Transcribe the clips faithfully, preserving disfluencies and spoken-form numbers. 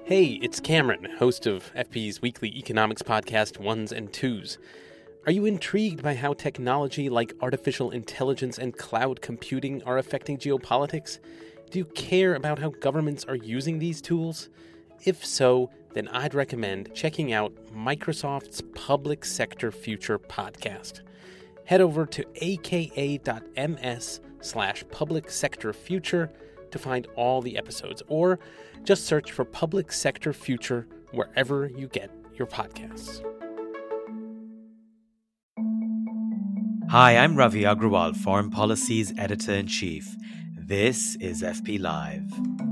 Hey, it's Cameron, host of F P's weekly economics podcast, Ones and Twos. Are you intrigued by how technology like artificial intelligence and cloud computing are affecting geopolitics? Do you care about how governments are using these tools? If so, then I'd recommend checking out Microsoft's Public Sector Future podcast. Head over to aka.ms slash public sector future to find all the episodes, or just search for Public Sector Future wherever you get your podcasts. Hi, I'm Ravi Agrawal, Foreign Policy's Editor-in-Chief. This is F P Live.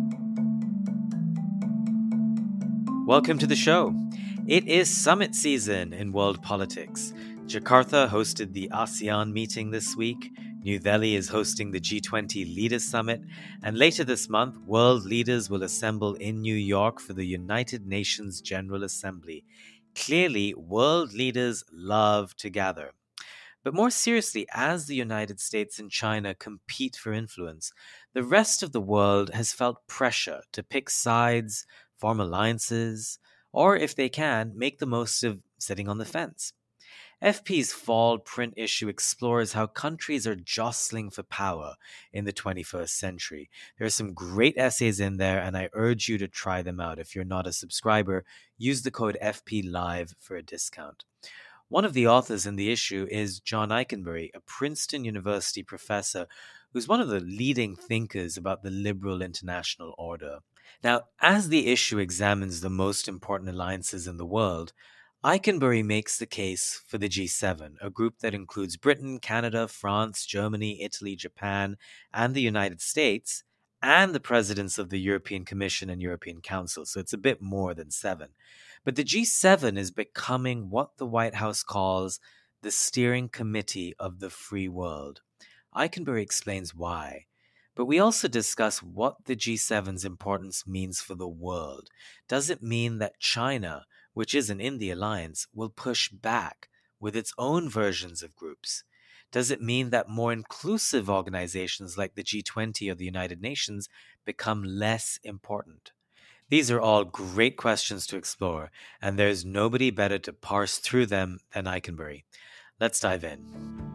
Welcome to the show. It is summit season in world politics. Jakarta hosted the ASEAN meeting this week. New Delhi is hosting the G twenty Leaders Summit. And later this month, world leaders will assemble in New York for the United Nations General Assembly. Clearly, world leaders love to gather. But more seriously, as the United States and China compete for influence, the rest of the world has felt pressure to pick sides, form alliances, or if they can, make the most of sitting on the fence. F P's fall print issue explores how countries are jostling for power in the twenty-first century. There are some great essays in there, and I urge you to try them out. If you're not a subscriber, use the code F P Live for a discount. One of the authors in the issue is John Ikenberry, a Princeton University professor who's one of the leading thinkers about the liberal international order. Now, as the issue examines the most important alliances in the world, Ikenberry makes the case for the G seven, a group that includes Britain, Canada, France, Germany, Italy, Japan, and the United States, and the presidents of the European Commission and European Council, so it's a bit more than seven. But the G seven is becoming what the White House calls the steering committee of the free world. Ikenberry explains why. But we also discuss what the G seven's importance means for the world. Does it mean that China, which isn't in the alliance, will push back with its own versions of groups? Does it mean that more inclusive organizations like the G twenty or the United Nations become less important? These are all great questions to explore, and there's nobody better to parse through them than Ikenberry. Let's dive in.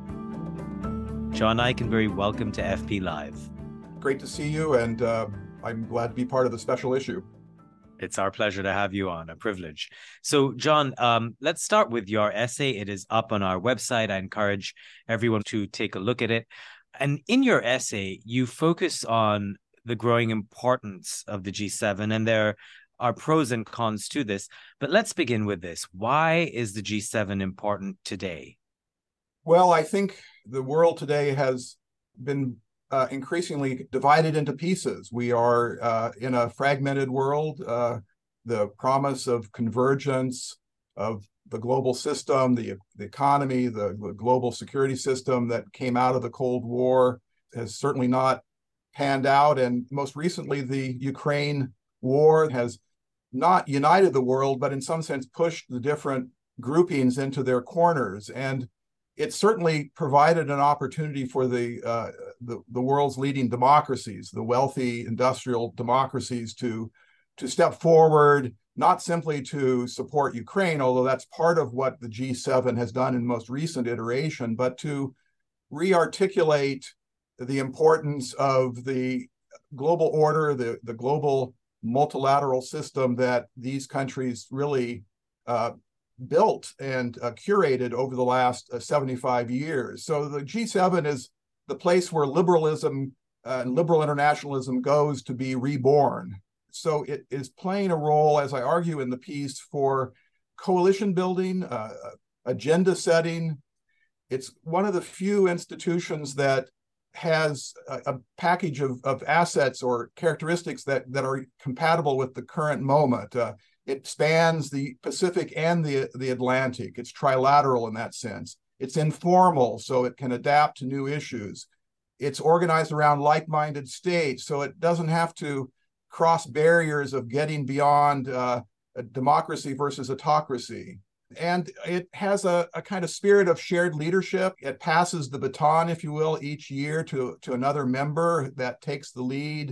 John Ikenberry, welcome to F P Live. Great to see you, and uh, I'm glad to be part of the special issue. It's our pleasure to have you on, a privilege. So, John, um, let's start with your essay. It is up on our website. I encourage everyone to take a look at it. And in your essay, you focus on the growing importance of the G seven, and there are pros and cons to this. But let's begin with this. Why is the G seven important today? Well, I think the world today has been Uh, increasingly divided into pieces. We are uh, in a fragmented world. Uh, the promise of convergence of the global system, the, the economy, the, the global security system that came out of the Cold War has certainly not panned out. And most recently, the Ukraine war has not united the world, but in some sense pushed the different groupings into their corners. And it certainly provided an opportunity for the, uh, the the world's leading democracies, the wealthy industrial democracies, to to step forward, not simply to support Ukraine, although that's part of what the G seven has done in most recent iteration, but to re-articulate the importance of the global order, the, the global multilateral system that these countries really uh, built and uh, curated over the last uh, seventy-five years. So the G seven is the place where liberalism uh, and liberal internationalism goes to be reborn. So it is playing a role, as I argue in the piece, for coalition building, uh, agenda setting. It's one of the few institutions that has a, a package of, of assets or characteristics that, that are compatible with the current moment. Uh, It spans the Pacific and the, the Atlantic. It's trilateral in that sense. It's informal, so it can adapt to new issues. It's organized around like-minded states, so it doesn't have to cross barriers of getting beyond uh, a democracy versus autocracy. And it has a, a kind of spirit of shared leadership. It passes the baton, if you will, each year to, to another member that takes the lead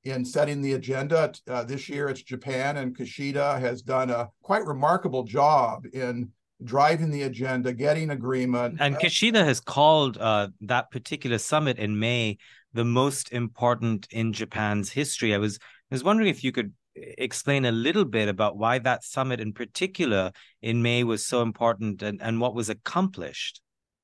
in setting the agenda. Uh, this year it's Japan, and Kishida has done a quite remarkable job in driving the agenda, getting agreement. And Kishida has called uh, that particular summit in May the most important in Japan's history. I was I was wondering if you could explain a little bit about why that summit in particular in May was so important, and, and what was accomplished.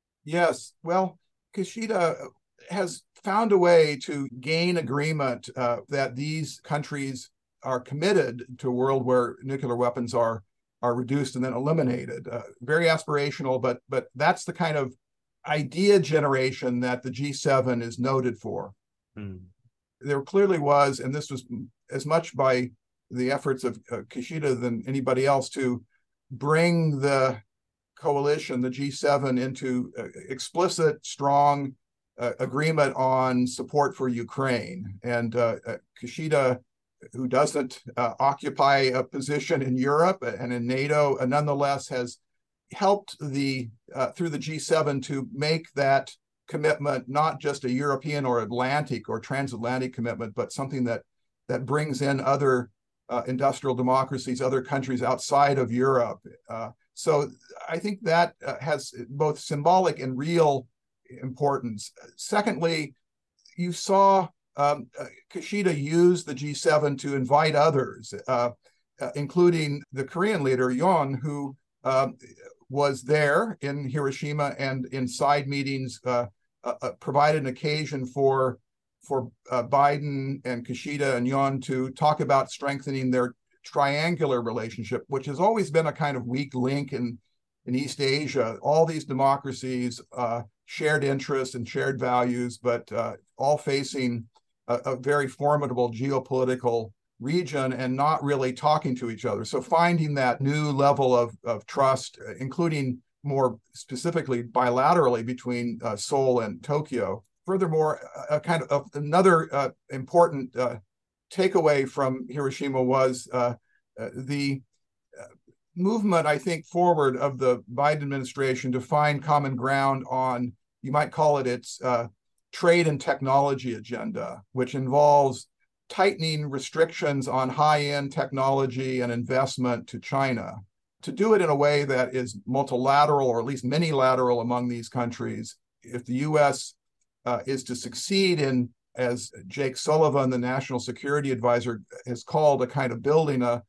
Yes, well, Kishida has found a way to gain agreement uh, that these countries are committed to a world where nuclear weapons are are reduced and then eliminated. Uh, very aspirational, but but that's the kind of idea generation that the G seven is noted for. Mm. There clearly was, and this was as much by the efforts of uh, Kishida than anybody else, to bring the coalition, the G seven, into uh, explicit, strong uh, agreement on support for Ukraine. And uh, uh, Kishida, who doesn't uh, occupy a position in Europe and in NATO, uh, nonetheless has helped the uh, through the G seven to make that commitment not just a European or Atlantic or transatlantic commitment, but something that that brings in other uh, industrial democracies, other countries outside of Europe. Uh, so I think that uh, has both symbolic and real importance. Secondly, you saw um, uh, Kishida use the G seven to invite others, uh, uh, including the Korean leader, Yoon, who um, was there in Hiroshima and in side meetings uh, uh, provided an occasion for for uh, Biden and Kishida and Yoon to talk about strengthening their triangular relationship, which has always been a kind of weak link in, in East Asia. All these democracies, uh, shared interests and shared values, but uh, all facing a, a very formidable geopolitical region and not really talking to each other. So finding that new level of, of trust, including more specifically bilaterally between uh, Seoul and Tokyo. Furthermore, a, a kind of a, another uh, important uh, takeaway from Hiroshima was uh, uh, the uh, movement, I think, forward of the Biden administration to find common ground on, you might call it its uh, trade and technology agenda, which involves tightening restrictions on high-end technology and investment to China, to do it in a way that is multilateral or at least minilateral among these countries. If the U S uh, is to succeed in, as Jake Sullivan, the national security advisor, has called a kind of building a,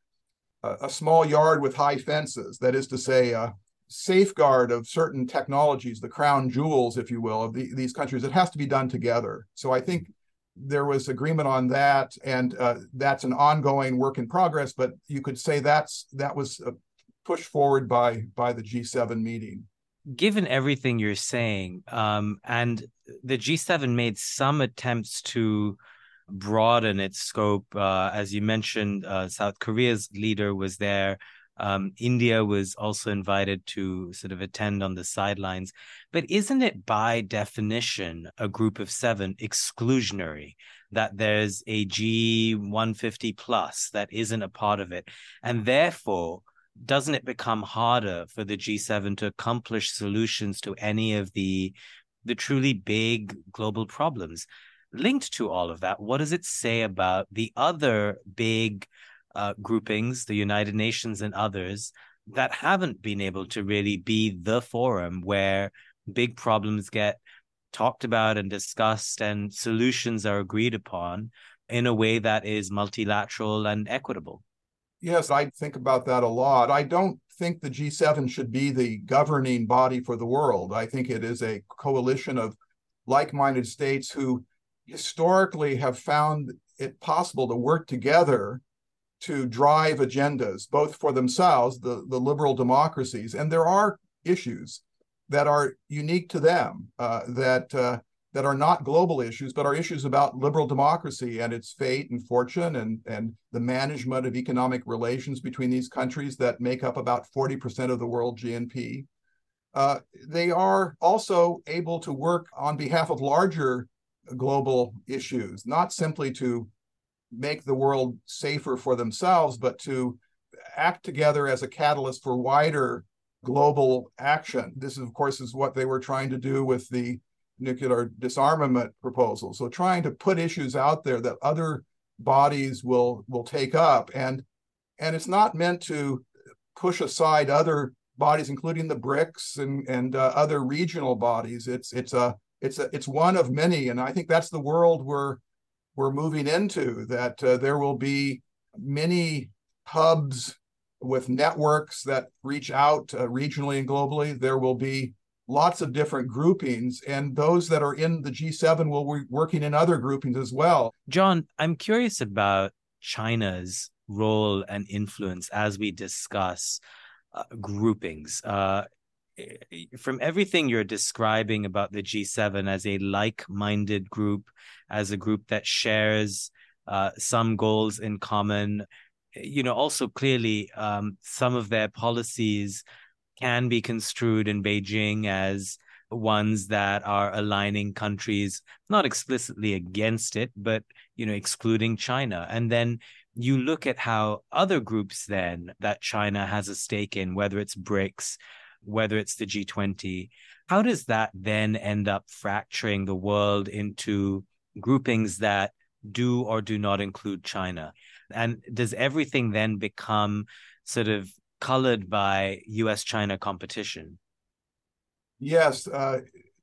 a small yard with high fences, that is to say, a safeguard of certain technologies, the crown jewels, if you will, of the, these countries, it has to be done together. So I think there was agreement on that, and uh, that's an ongoing work in progress, but you could say that's that was uh, pushed forward by by the G seven meeting. Given everything you're saying, um, and the G seven made some attempts to broaden its scope, uh, as you mentioned, uh, South Korea's leader was there. Um, India was also invited to sort of attend on the sidelines. But isn't it by definition a group of seven exclusionary, that there's a G one fifty plus that isn't a part of it? And therefore, doesn't it become harder for the G seven to accomplish solutions to any of the, the truly big global problems? Linked to all of that, what does it say about the other big Uh, groupings, the United Nations and others, that haven't been able to really be the forum where big problems get talked about and discussed and solutions are agreed upon in a way that is multilateral and equitable? Yes, I think about that a lot. I don't think the G seven should be the governing body for the world. I think it is a coalition of like-minded states who historically have found it possible to work together to drive agendas, both for themselves, the, the liberal democracies, and there are issues that are unique to them, uh, that uh, that are not global issues, but are issues about liberal democracy and its fate and fortune and, and the management of economic relations between these countries that make up about forty percent of the world G N P. Uh, they are also able to work on behalf of larger global issues, not simply to make the world safer for themselves, but to act together as a catalyst for wider global action. This, of course, is what they were trying to do with the nuclear disarmament proposal. So trying to put issues out there that other bodies will will take up. And and it's not meant to push aside other bodies, including the BRICS and and uh, other regional bodies. It's it's a it's a it's one of many, and I think that's the world we're we're moving into. That uh, there will be many hubs with networks that reach out uh, regionally and globally. There will be lots of different groupings, and those that are in the G seven will be working in other groupings as well. John, I'm curious about China's role and influence as we discuss uh, groupings. Uh, from everything you're describing about the G seven as a like-minded group, as a group that shares uh, some goals in common, you know, also clearly um, some of their policies can be construed in Beijing as ones that are aligning countries, not explicitly against it, but, you know, excluding China. And then you look at how other groups then that China has a stake in, whether it's BRICS, whether it's the G twenty, how does that then end up fracturing the world into groupings that do or do not include China? And does everything then become sort of colored by U S China competition? Yes, uh,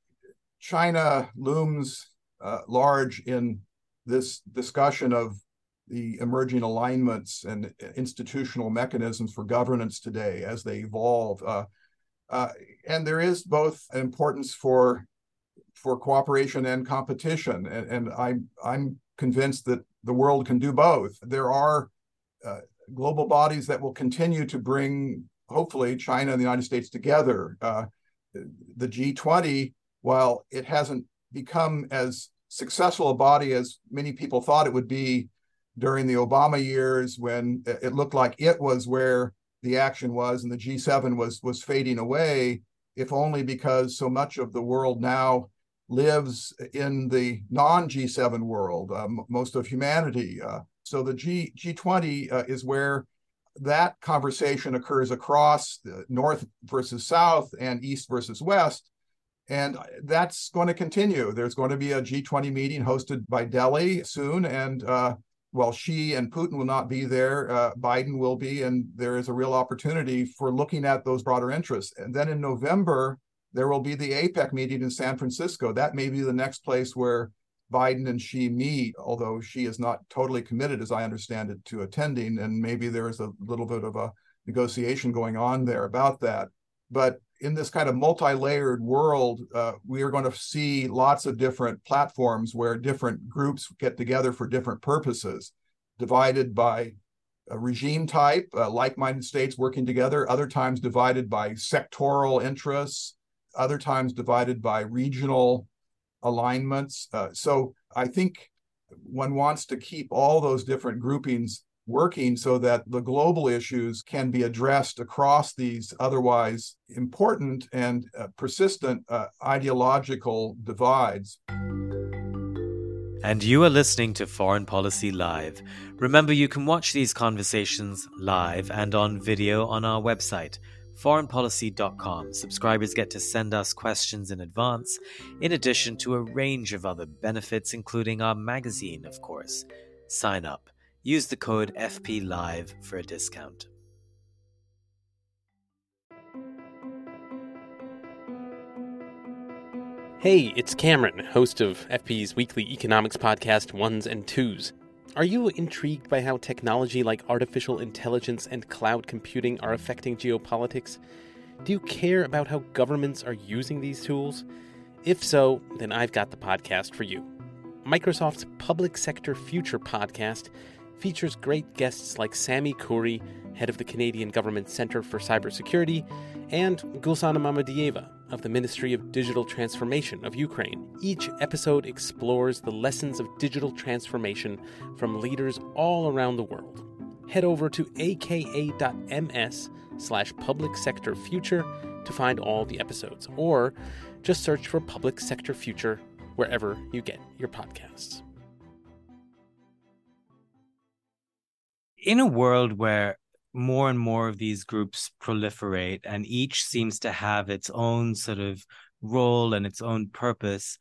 China looms uh, large in this discussion of the emerging alignments and institutional mechanisms for governance today as they evolve. Uh, uh, and there is both an importance for for cooperation and competition. And, and I'm, I'm convinced that the world can do both. There are uh, global bodies that will continue to bring, hopefully, China and the United States together. Uh, the G twenty, while it hasn't become as successful a body as many people thought it would be during the Obama years, when it looked like it was where the action was and the G seven was was fading away, if only because so much of the world now lives in the non-G seven world, uh, m- most of humanity. Uh, so the G, G20 uh, is where that conversation occurs across the North versus South and East versus West. And that's going to continue. There's going to be a G twenty meeting hosted by Delhi soon. And uh, while Xi and Putin will not be there, uh, Biden will be. And there is a real opportunity for looking at those broader interests. And then in November, there will be the APEC meeting in San Francisco. That may be the next place where Biden and Xi meet, although Xi is not totally committed, as I understand it, to attending. And maybe there is a little bit of a negotiation going on there about that. But in this kind of multi-layered world, uh, we are going to see lots of different platforms where different groups get together for different purposes, divided by a regime type, uh, like-minded states working together, other times divided by sectoral interests, other times divided by regional alignments. Uh, so I think one wants to keep all those different groupings working so that the global issues can be addressed across these otherwise important and uh, persistent uh, ideological divides. And you are listening to Foreign Policy Live. Remember, you can watch these conversations live and on video on our website, foreign policy dot com. Subscribers get to send us questions in advance, in addition to a range of other benefits, including our magazine, of course. Sign up. Use the code F P Live for a discount. Hey, it's Cameron, host of F P's weekly economics podcast, Ones and Twos. Are you intrigued by how technology like artificial intelligence and cloud computing are affecting geopolitics? Do you care about how governments are using these tools? If so, then I've got the podcast for you. Microsoft's Public Sector Future podcast features great guests like Sami Khoury, head of the Canadian Government Centre for Cybersecurity, and Gulsana Mamadieva of the Ministry of Digital Transformation of Ukraine. Each episode explores the lessons of digital transformation from leaders all around the world. Head over to aka.ms slash public sector future to find all the episodes, or just search for Public Sector Future wherever you get your podcasts. In a world where more and more of these groups proliferate and each seems to have its own sort of role and its own purpose,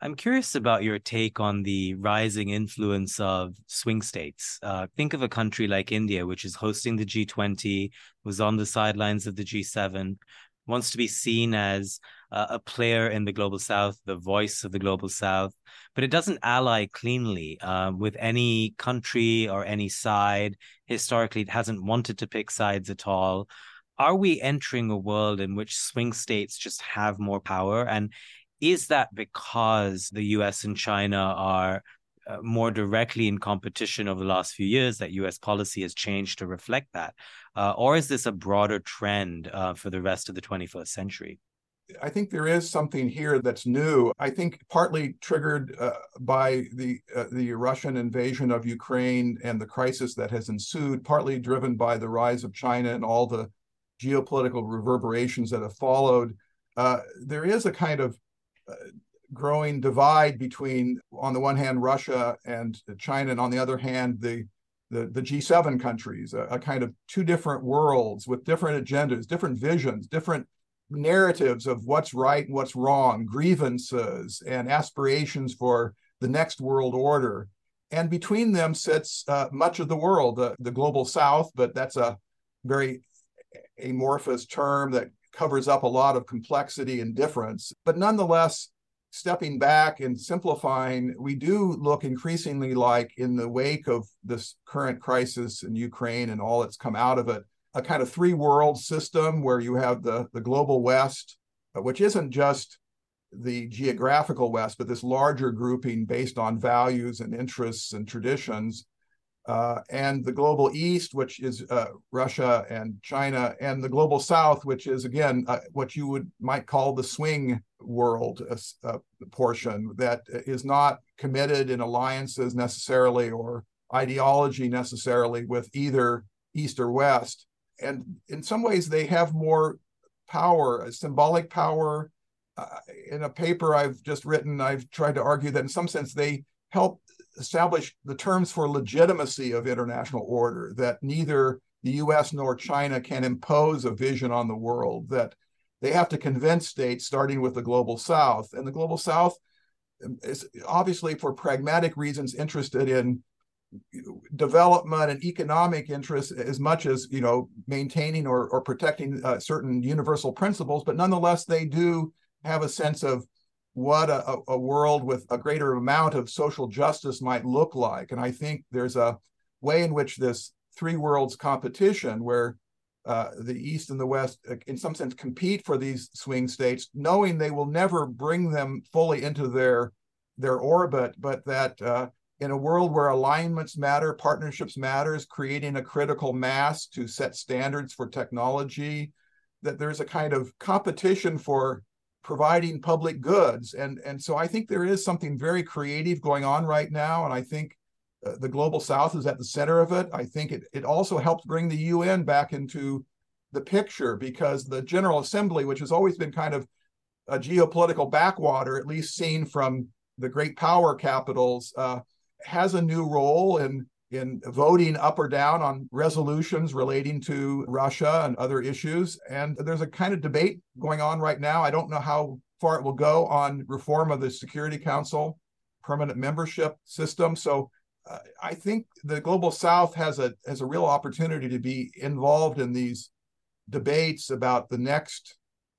I'm curious about your take on the rising influence of swing states. Uh, think of a country like India, which is hosting the G twenty, was on the sidelines of the G seven, wants to be seen as uh, a player in the global south, the voice of the global south, but it doesn't ally cleanly uh, with any country or any side. Historically, it hasn't wanted to pick sides at all. Are we entering a world in which swing states just have more power? And is that because the U S and China are uh, more directly in competition over the last few years, that U S policy has changed to reflect that? Uh, or is this a broader trend uh, for the rest of the twenty-first century? I think there is something here that's new. I think partly triggered uh, by the uh, the Russian invasion of Ukraine and the crisis that has ensued, partly driven by the rise of China and all the geopolitical reverberations that have followed. Uh, there is a kind of uh, growing divide between, on the one hand, Russia and China, and on the other hand, the the, the G seven countries, a, a kind of two different worlds with different agendas, different visions, different narratives of what's right and what's wrong, grievances and aspirations for the next world order. And between them sits uh, much of the world, uh, the global south, but that's a very amorphous term that covers up a lot of complexity and difference. But nonetheless, stepping back and simplifying, we do look increasingly like, in the wake of this current crisis in Ukraine and all that's come out of it, a kind of three world system where you have the, the global West, which isn't just the geographical West, but this larger grouping based on values and interests and traditions, uh, and the global East, which is uh, Russia and China, and the global South, which is, again, uh, what you would might call the swing world uh, uh, portion that is not committed in alliances necessarily or ideology necessarily with either East or West. And in some ways, they have more power, symbolic power. Uh, in a paper I've just written, I've tried to argue that in some sense they help establish the terms for legitimacy of international order, that neither the U S nor China can impose a vision on the world, that they have to convince states, starting with the global South. And the global South is obviously, for pragmatic reasons, interested in development and economic interests as much as, you know, maintaining or, or protecting uh, certain universal principles, but nonetheless they do have a sense of what a, a world with a greater amount of social justice might look like. And I think there's a way in which this three worlds competition, where uh, the East and the West in some sense compete for these swing states, knowing they will never bring them fully into their their orbit, but that uh, in a world where alignments matter, partnerships matters, creating a critical mass to set standards for technology, that there's a kind of competition for providing public goods. And, and so I think there is something very creative going on right now. And I think uh, the global South is at the center of it. I think it, it also helps bring the U N back into the picture, because the General Assembly, which has always been kind of a geopolitical backwater, at least seen from the great power capitals, uh, has a new role in in voting up or down on resolutions relating to Russia and other issues. And there's a kind of debate going on right now. I don't know how far it will go on reform of the Security Council permanent membership system. So uh, I think the Global South has a has a real opportunity to be involved in these debates about the next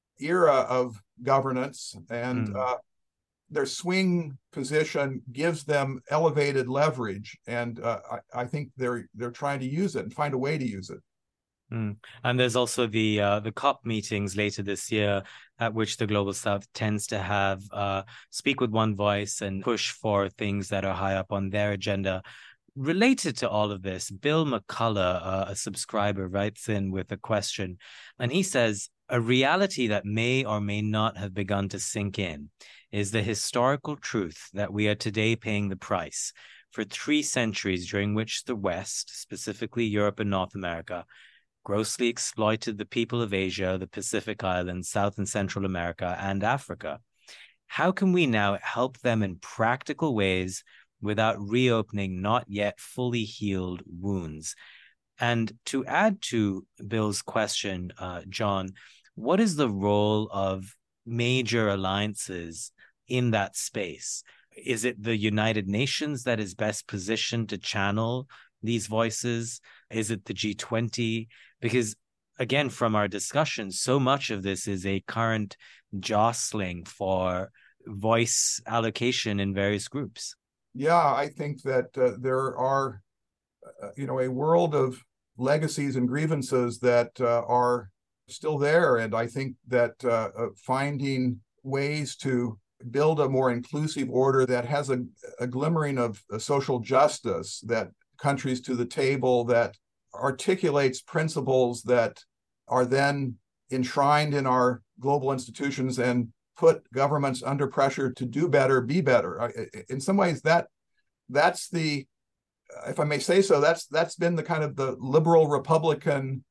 era of governance, and mm. uh, their swing position gives them elevated leverage, and uh, I, I think they're they're trying to use it and find a way to use it. Mm. And there's also the uh, the COP meetings later this year, at which the Global South tends to have uh, speak with one voice and push for things that are high up on their agenda. Related to all of this, Bill McCullough, uh, a subscriber, writes in with a question, and he says, a reality that may or may not have begun to sink in is the historical truth that we are today paying the price for three centuries during which the West, specifically Europe and North America, grossly exploited the people of Asia, the Pacific Islands, South and Central America, and Africa. How can we now help them in practical ways without reopening not yet fully healed wounds? And to add to Bill's question, uh, John, what is the role of major alliances in that space? Is it the United Nations that is best positioned to channel these voices? Is it the G twenty? Because again, from our discussion, so much of this is a current jostling for voice allocation in various groups. Yeah, I think that uh, there are, uh, you know, a world of legacies and grievances that uh, are still there. And I think that uh, uh, finding ways to build a more inclusive order that has a, a glimmering of uh, social justice, that countries to the table, that articulates principles that are then enshrined in our global institutions and put governments under pressure to do better, be better. In some ways, that that's the, if I may say so, that's that's been the kind of the liberal Republican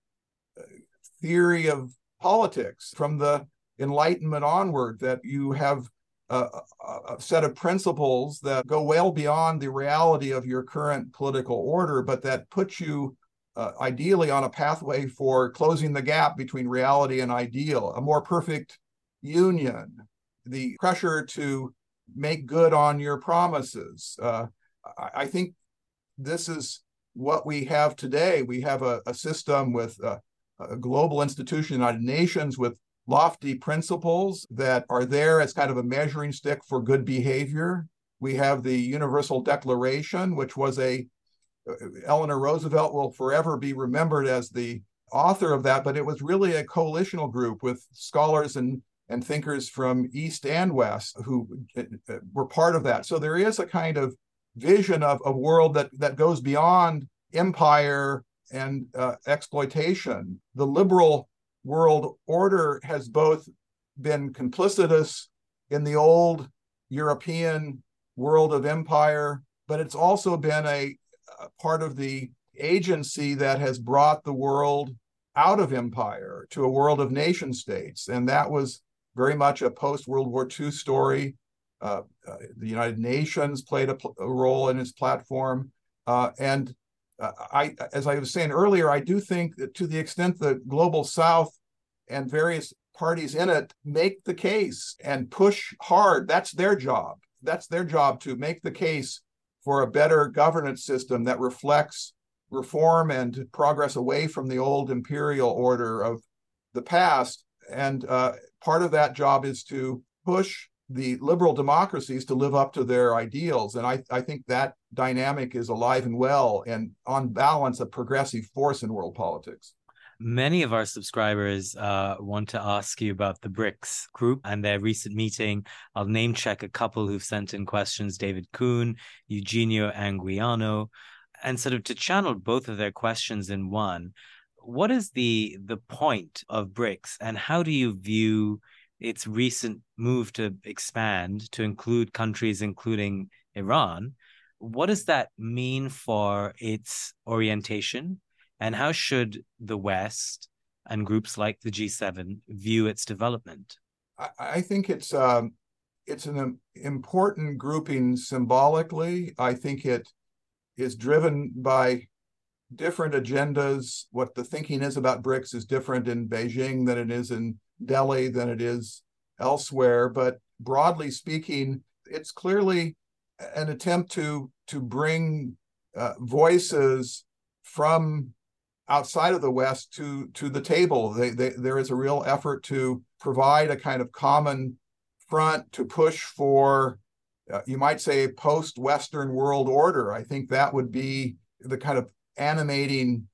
theory of politics from the Enlightenment onward, that you have a, a set of principles that go well beyond the reality of your current political order, but that put you uh, ideally on a pathway for closing the gap between reality and ideal, a more perfect union, the pressure to make good on your promises. Uh, I, I think this is what we have today. We have a, a system with a, a global institution, United Nations, with lofty principles that are there as kind of a measuring stick for good behavior. We have the Universal Declaration, which was a, Eleanor Roosevelt will forever be remembered as the author of that, but it was really a coalitional group with scholars and, and thinkers from East and West who were part of that. So there is a kind of vision of a world that, that goes beyond empire and uh, exploitation. The liberal world order has both been complicitous in the old European world of empire, but it's also been a, a part of the agency that has brought the world out of empire to a world of nation states. And that was very much a post-World War Two story. Uh, uh, the United Nations played a, pl- a role in its platform. Uh, and uh, I, as I was saying earlier, I do think that to the extent the Global South and various parties in it make the case and push hard, that's their job. That's their job, to make the case for a better governance system that reflects reform and progress away from the old imperial order of the past. And uh, part of that job is to push the liberal democracies to live up to their ideals. And I, I think that dynamic is alive and well, and on balance, a progressive force in world politics. Many of our subscribers uh, want to ask you about the BRICS group and their recent meeting. I'll name check a couple who've sent in questions: David Kuhn, Eugenio Anguiano, and sort of to channel both of their questions in one. What is the the point of BRICS, and how do you view its recent move to expand to include countries including Iran? What does that mean for its orientation? And how should the West and groups like the G seven view its development? I, I think it's um, it's an important grouping symbolically. I think it is driven by different agendas. What the thinking is about BRICS is different in Beijing than it is in Delhi, than it is elsewhere. But broadly speaking, it's clearly an attempt to to bring uh, voices from outside of the West to to the table. They, they, there is a real effort to provide a kind of common front to push for, uh, you might say, a post-Western world order. I think that would be the kind of animating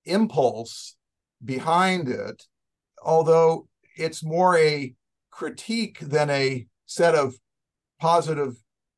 impulse behind it, although it's more a critique than a set of positive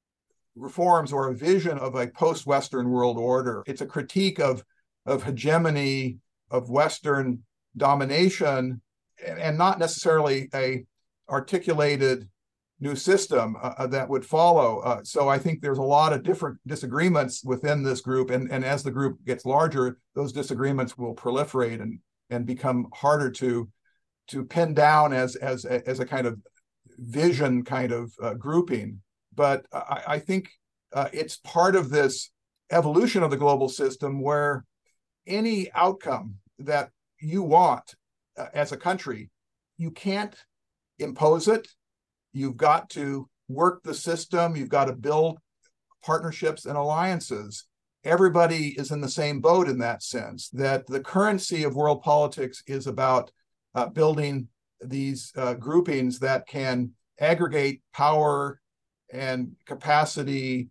reforms or a vision of a post-Western world order. It's a critique of of hegemony, of Western domination, and not necessarily a articulated new system uh, that would follow. Uh, so I think there's a lot of different disagreements within this group, and, and as the group gets larger, those disagreements will proliferate and, and become harder to, to pin down as, as, as a kind of vision kind of uh, grouping. But I, I think uh, it's part of this evolution of the global system where any outcome that you want uh, as a country, you can't impose it. You've got to work the system. You've got to build partnerships and alliances. Everybody is in the same boat in that sense, that the currency of world politics is about uh, building these uh, groupings that can aggregate power and capacity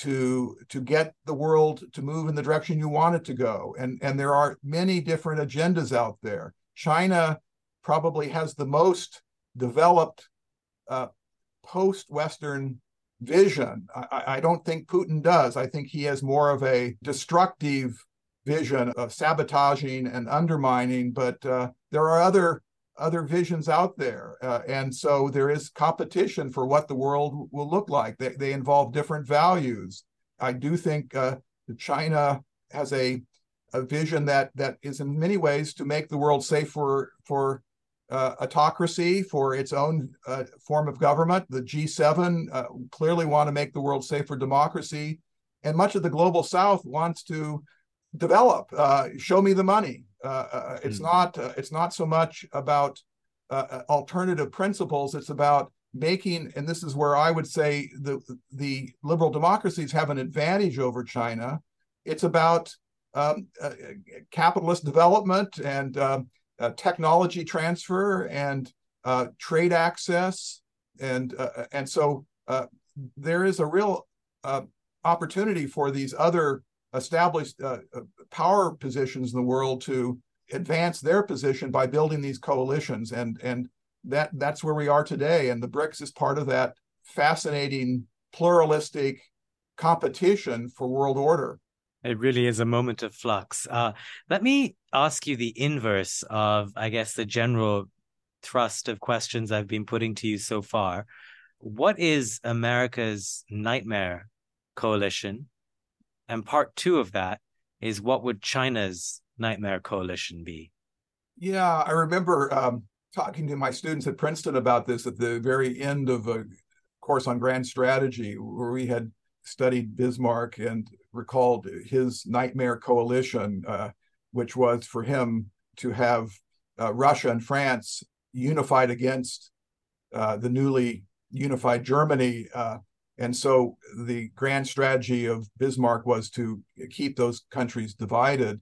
to to get the world to move in the direction you want it to go. And, and there are many different agendas out there. China probably has the most developed uh, post-Western vision. I, I don't think Putin does. I think he has more of a destructive vision of sabotaging and undermining, but uh, there are other other visions out there. Uh, and so there is competition for what the world will look like. They, they involve different values. I do think uh, China has a, a vision that that is in many ways to make the world safe for, for uh, autocracy, for its own uh, form of government. The G seven uh, clearly want to make the world safe for democracy. And much of the global South wants to develop, uh, show me the money. Uh, it's mm. not uh, it's not so much about uh, alternative principles. It's about making, and this is where I would say the the liberal democracies have an advantage over China. It's about um, uh, capitalist development and uh, uh, technology transfer and uh, trade access, and uh, and so uh, there is a real uh, opportunity for these other established uh, power positions in the world to advance their position by building these coalitions, and and that that's where we are today. And the BRICS is part of that fascinating pluralistic competition for world order. It really is a moment of flux. Uh, let me ask you the inverse of, I guess, the general thrust of questions I've been putting to you so far. What is America's nightmare coalition? And part two of that is, what would China's nightmare coalition be? Yeah, I remember um, talking to my students at Princeton about this at the very end of a course on grand strategy, where we had studied Bismarck and recalled his nightmare coalition, uh, which was for him to have uh, Russia and France unified against uh, the newly unified Germany. Uh, And so the grand strategy of Bismarck was to keep those countries divided.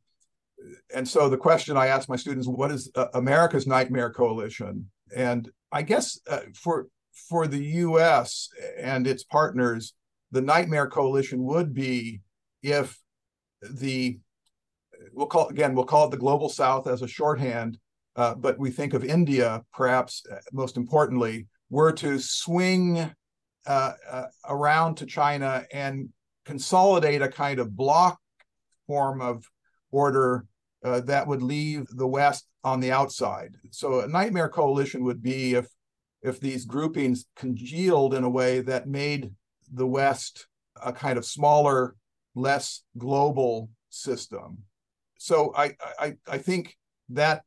And so the question I asked my students, what is uh, America's nightmare coalition? And I guess uh, for for the U S and its partners, the nightmare coalition would be if the, we'll call, again, we'll call it the global South as a shorthand, uh, but we think of India, perhaps most importantly, were to swing Uh, uh, around to China and consolidate a kind of bloc form of order uh, that would leave the West on the outside. So a nightmare coalition would be if if these groupings congealed in a way that made the West a kind of smaller, less global system. So I I, I think that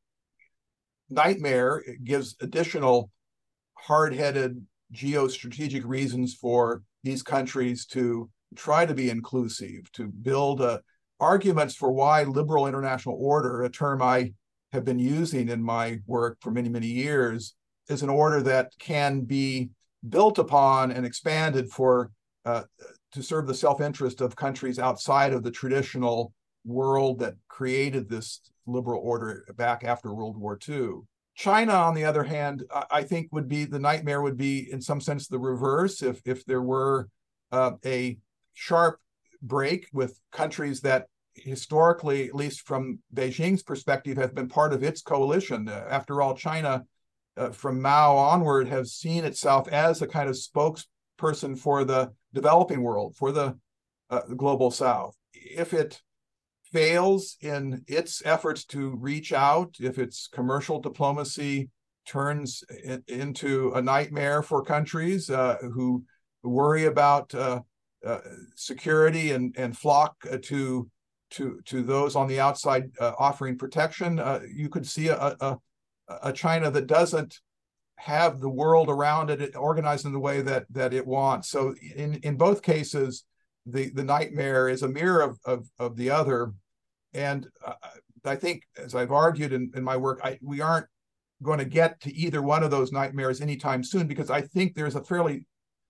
nightmare gives additional hard-headed geostrategic reasons for these countries to try to be inclusive, to build uh, arguments for why liberal international order, a term I have been using in my work for many, many years, is an order that can be built upon and expanded for uh, to serve the self-interest of countries outside of the traditional world that created this liberal order back after World War Two. China, on the other hand, I think would be, the nightmare would be in some sense the reverse. If if there were uh, a sharp break with countries that historically, at least from Beijing's perspective, have been part of its coalition. Uh, after all, China, uh, from Mao onward, has seen itself as a kind of spokesperson for the developing world, for the uh, global South. If it fails in its efforts to reach out, if its commercial diplomacy turns in, into a nightmare for countries uh, who worry about uh, uh, security and, and flock uh, to to to those on the outside uh, offering protection, uh, you could see a, a a China that doesn't have the world around it organized in the way that that it wants. So in in both cases, the the nightmare is a mirror of of, of the other. And uh, I think, as I've argued in, in my work, I, we aren't going to get to either one of those nightmares anytime soon, because I think there's a fairly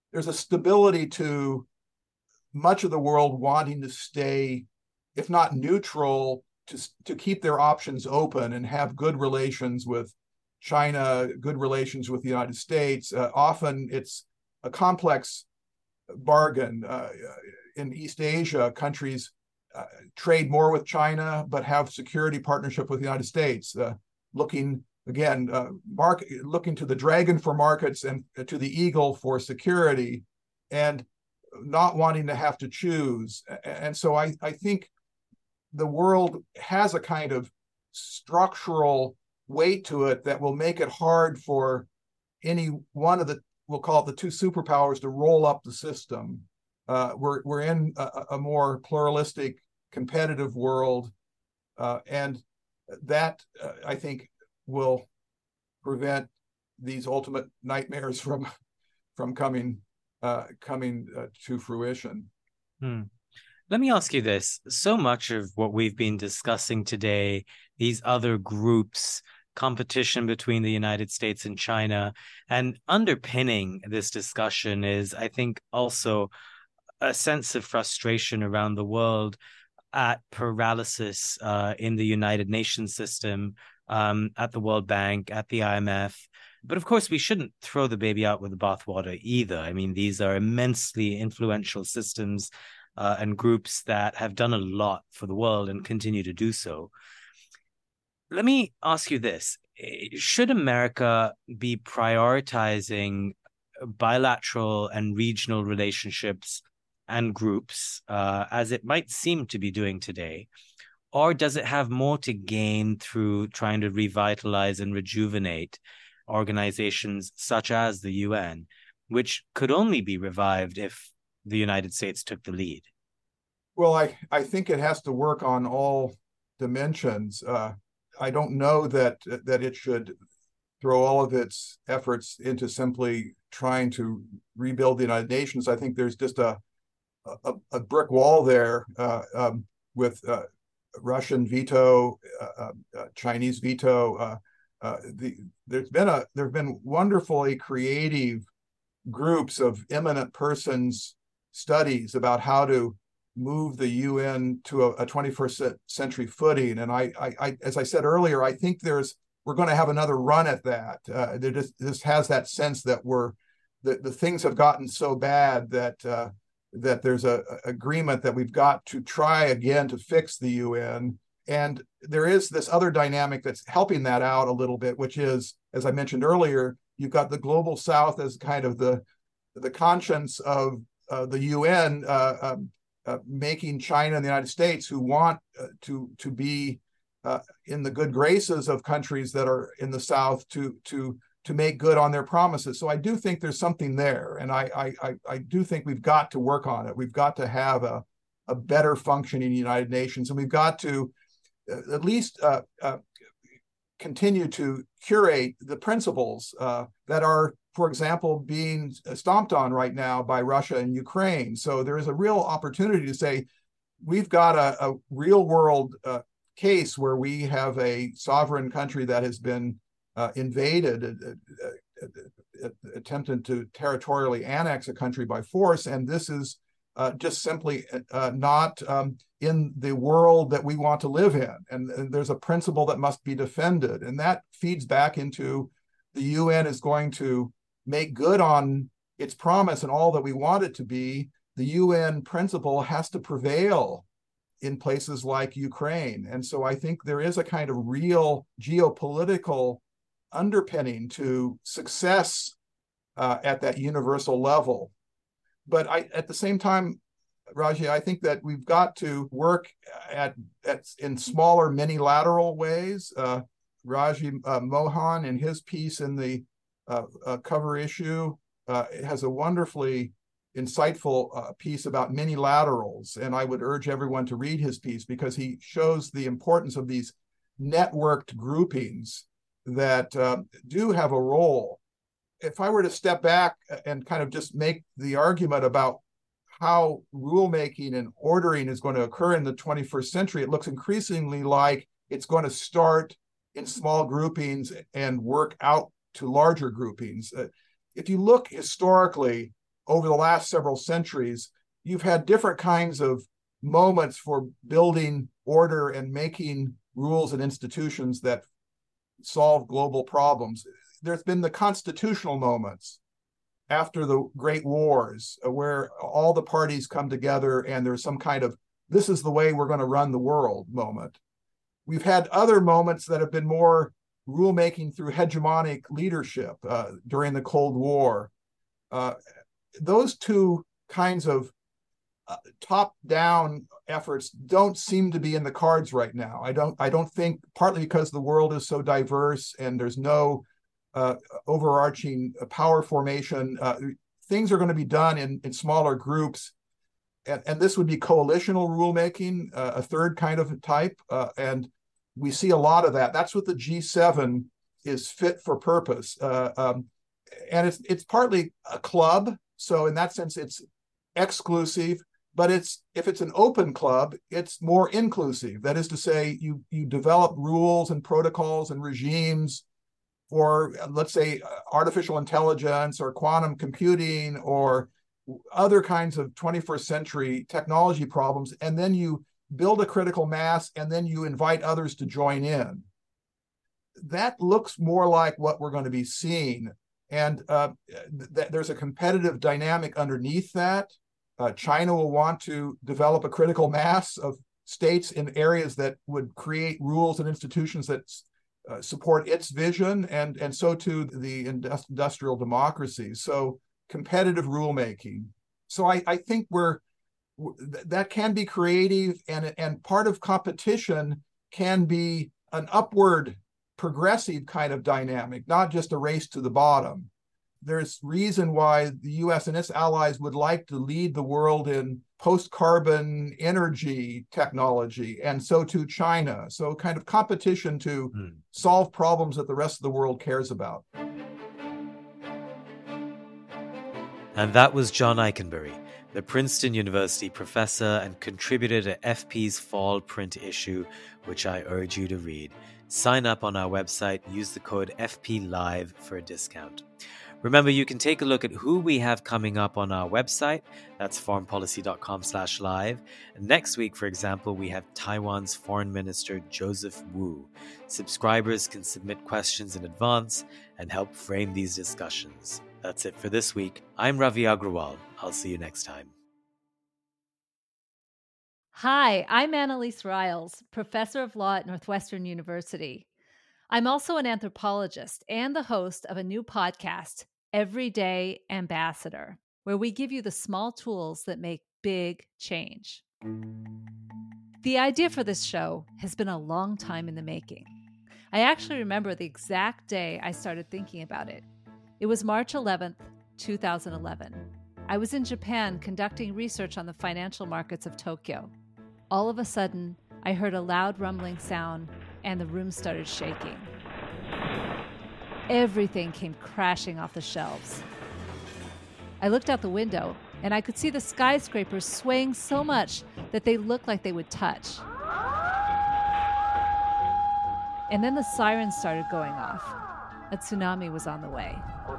there's a stability to much of the world wanting to stay, if not neutral, to, to keep their options open and have good relations with China, good relations with the United States. Uh, often it's a complex bargain. Uh, in East Asia, countries uh, trade more with China, but have security partnership with the United States, uh, looking, again, uh, market, looking to the dragon for markets and to the eagle for security, and not wanting to have to choose. And so I, I think the world has a kind of structural weight to it that will make it hard for any one of the, we'll call it the two superpowers, to roll up the system. Uh, we're we're in a, a more pluralistic, competitive world, uh, and that uh, I think will prevent these ultimate nightmares from from coming uh, coming uh, to fruition. Hmm. Let me ask you this. So much of what we've been discussing today, these other groups, competition between the United States and China, and underpinning this discussion is, I think, also a sense of frustration around the world at paralysis uh, in the United Nations system, um, at the World Bank, at the I M F. But of course, we shouldn't throw the baby out with the bathwater either. I mean, these are immensely influential systems uh, and groups that have done a lot for the world and continue to do so. Let me ask you this. Should America be prioritizing bilateral and regional relationships and groups, uh, as it might seem to be doing today? Or does it have more to gain through trying to revitalize and rejuvenate organizations such as the U N, which could only be revived if the United States took the lead? Well, I, I think it has to work on all dimensions. Uh, I don't know that that it should throw all of its efforts into simply trying to rebuild the United Nations. I think there's just a a, a brick wall there uh, um, with uh, Russian veto, uh, uh, Chinese veto. Uh, uh, the, there's been a there've been wonderfully creative groups of eminent persons studies about how to move the U N to a, a twenty-first century footing. And I, I, I, as I said earlier, I think there's we're going to have another run at that. Uh, there just this has that sense that we're the, the things have gotten so bad that uh, that there's a, a agreement that we've got to try again to fix the U N. And there is this other dynamic that's helping that out a little bit, which is, as I mentioned earlier, you've got the global South as kind of the the conscience of uh, the U N, uh, um, uh, making China and the United States, who want uh, to to be uh, in the good graces of countries that are in the South, to to to make good on their promises. So I do think there's something there, and I I I do think we've got to work on it. We've got to have a a better functioning United Nations, and we've got to uh, at least uh, uh, continue to curate the principles uh, that are, for example, being stomped on right now by Russia and Ukraine. So there is a real opportunity to say, we've got a, a real world uh, case where we have a sovereign country that has been uh, invaded, uh, uh, uh, attempted to territorially annex a country by force. And this is uh, just simply uh, not um, in the world that we want to live in. And, and there's a principle that must be defended. And that feeds back into the U N is going to make good on its promise and all that we want it to be. The U N principle has to prevail in places like Ukraine. And so I think there is a kind of real geopolitical underpinning to success uh, at that universal level. But I, at the same time, Raji, I think that we've got to work at, at in smaller mini-lateral ways. Uh, Raji uh, Mohan, in his piece in the uh, uh, cover issue, uh, has a wonderfully insightful uh, piece about mini-laterals. And I would urge everyone to read his piece, because he shows the importance of these networked groupings that uh, do have a role. If I were to step back and kind of just make the argument about how rulemaking and ordering is going to occur in the twenty-first century, it looks increasingly like it's going to start in small groupings and work out to larger groupings. Uh, if you look historically over the last several centuries, you've had different kinds of moments for building order and making rules and institutions that solve global problems. There's been the constitutional moments after the great wars where all the parties come together and there's some kind of, this is the way we're going to run the world moment. We've had other moments that have been more rulemaking through hegemonic leadership uh, during the Cold War. Uh, those two kinds of uh, top-down efforts don't seem to be in the cards right now. I don't. I don't think, partly because the world is so diverse and there's no uh, overarching power formation. Uh, things are going to be done in in smaller groups, and, and this would be coalitional rulemaking, uh, a third kind of type, uh, and we see a lot of that. That's what the G seven is fit for purpose. Uh, um, and it's it's partly a club. So in that sense, it's exclusive, but it's if it's an open club, it's more inclusive. That is to say, you you develop rules and protocols and regimes for, let's say, artificial intelligence or quantum computing or other kinds of twenty-first century technology problems, and then you build a critical mass, and then you invite others to join in. That looks more like what we're going to be seeing. And uh, th- there's a competitive dynamic underneath that. Uh, China will want to develop a critical mass of states in areas that would create rules and institutions that uh, support its vision, and, and so too the industrial democracies. So competitive rulemaking. So I, I think we're that can be creative, and, and part of competition can be an upward progressive kind of dynamic, not just a race to the bottom. There's reason why the U S and its allies would like to lead the world in post-carbon energy technology, and so too China. So kind of competition to mm. solve problems that the rest of the world cares about. And that was John Ikenberry, the Princeton University professor and contributor to F P's fall print issue, which I urge you to read. Sign up on our website, use the code F P Live for a discount. Remember, you can take a look at who we have coming up on our website. That's foreignpolicy.com slash live. And next week, for example, we have Taiwan's Foreign Minister Joseph Wu. Subscribers can submit questions in advance and help frame these discussions. That's it for this week. I'm Ravi Agrawal. I'll see you next time. Hi, I'm Annalise Riles, professor of law at Northwestern University. I'm also an anthropologist and the host of a new podcast, Everyday Ambassador, where we give you the small tools that make big change. The idea for this show has been a long time in the making. I actually remember the exact day I started thinking about it. It was March eleventh, two thousand eleven. I was in Japan conducting research on the financial markets of Tokyo. All of a sudden, I heard a loud rumbling sound and the room started shaking. Everything came crashing off the shelves. I looked out the window and I could see the skyscrapers swaying so much that they looked like they would touch. And then the sirens started going off. A tsunami was on the way.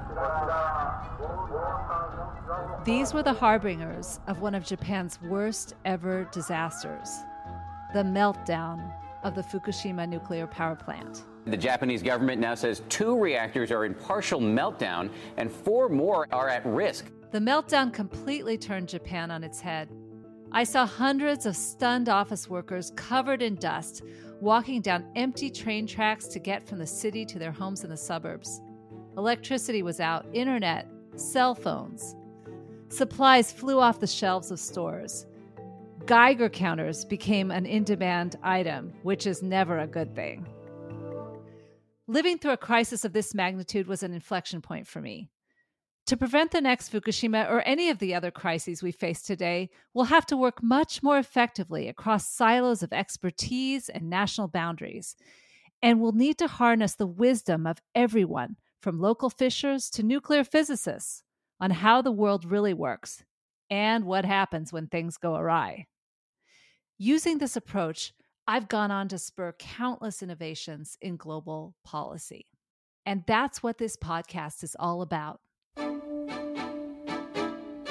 These were the harbingers of one of Japan's worst ever disasters, the meltdown of the Fukushima nuclear power plant. The Japanese government now says two reactors are in partial meltdown and four more are at risk. The meltdown completely turned Japan on its head. I saw hundreds of stunned office workers covered in dust, walking down empty train tracks to get from the city to their homes in the suburbs. Electricity was out, internet, cell phones. Supplies flew off the shelves of stores. Geiger counters became an in-demand item, which is never a good thing. Living through a crisis of this magnitude was an inflection point for me. To prevent the next Fukushima or any of the other crises we face today, we'll have to work much more effectively across silos of expertise and national boundaries. And we'll need to harness the wisdom of everyone, from local fishers to nuclear physicists, on how the world really works and what happens when things go awry. Using this approach, I've gone on to spur countless innovations in global policy. And that's what this podcast is all about.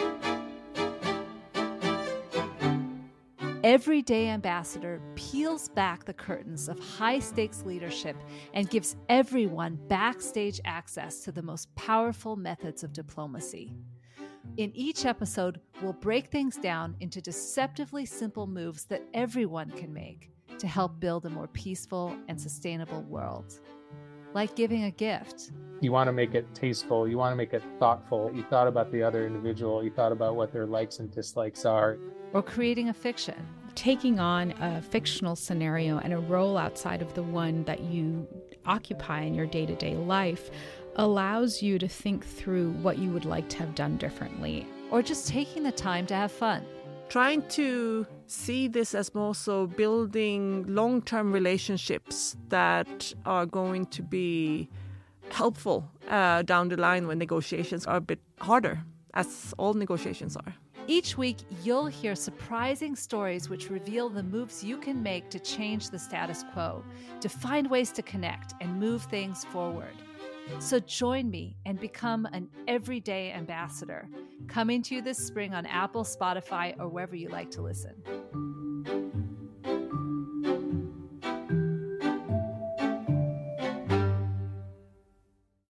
Everyday Ambassador peels back the curtains of high-stakes leadership and gives everyone backstage access to the most powerful methods of diplomacy. In each episode, we'll break things down into deceptively simple moves that everyone can make to help build a more peaceful and sustainable world. Like giving a gift. You want to make it tasteful. You want to make it thoughtful. You thought about the other individual. You thought about what their likes and dislikes are. Or creating a fiction. Taking on a fictional scenario and a role outside of the one that you occupy in your day-to-day life allows you to think through what you would like to have done differently. Or just taking the time to have fun. Trying to see this as more so building long-term relationships that are going to be helpful uh, down the line when negotiations are a bit harder, as all negotiations are. Each week, you'll hear surprising stories which reveal the moves you can make to change the status quo, to find ways to connect and move things forward. So join me and become an everyday ambassador, coming to you this spring on Apple, Spotify, or wherever you like to listen.